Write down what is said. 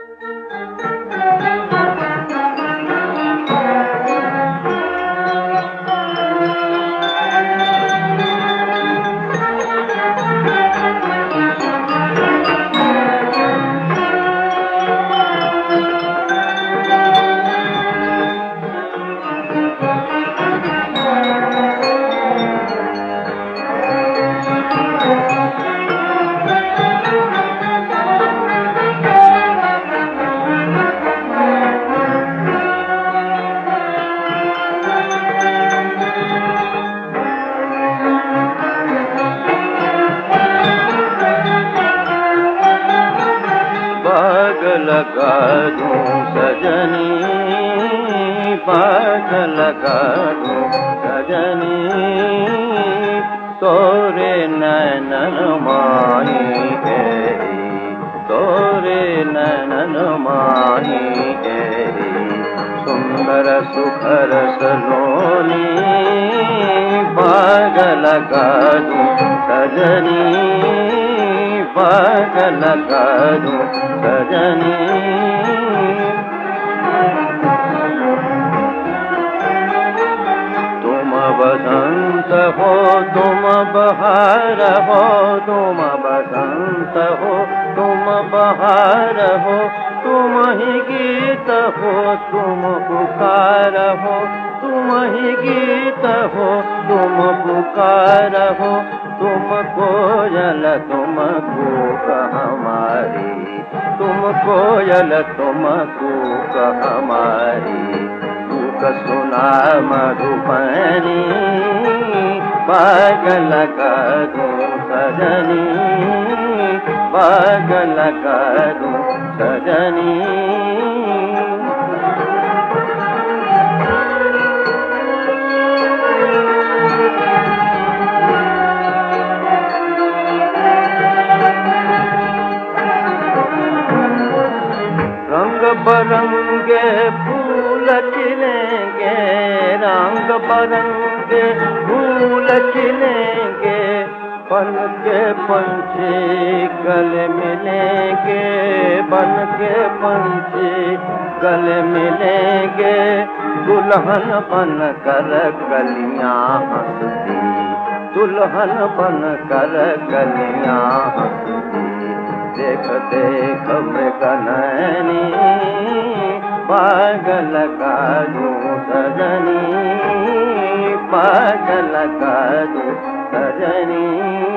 लगा दूं सजनी, बाग लगा दूं सजनी, तोरे नैनन माही एरी, तोरे नैनन माही एरी, सुंदर सुखर सलोनी, बाग लगा दूं सजनी, बाग लगा दूं सजनी। तुम बसंत हो, तुम बहार हो, तुम बसंत हो, तुम बहार हो, तुम ही गीत हो, तुम पुकार हो, तुम ही गीत हो, तुम पुकार हो, तुम कोयल तुम कूक हमारी, तुम कोयल तुम कूक हमारी, कूक सुना मधुबनी, बाग लगा दूं सजनी, बाग लगा दूं सजनी। रंग बरंगे फूल खिलेंगे, रंग बरंगे फूल खिलेंगे, बन के पंछी गले मिलेंगे, बन के पंछी गले मिलेंगे, दुल्हन बन कर कलियां हंसती, दुल्हन बन कर कलियां हंसती, देख देख मृगनयनी, बाग लगा दूं सजनी, बाग लगा दूं सजनी।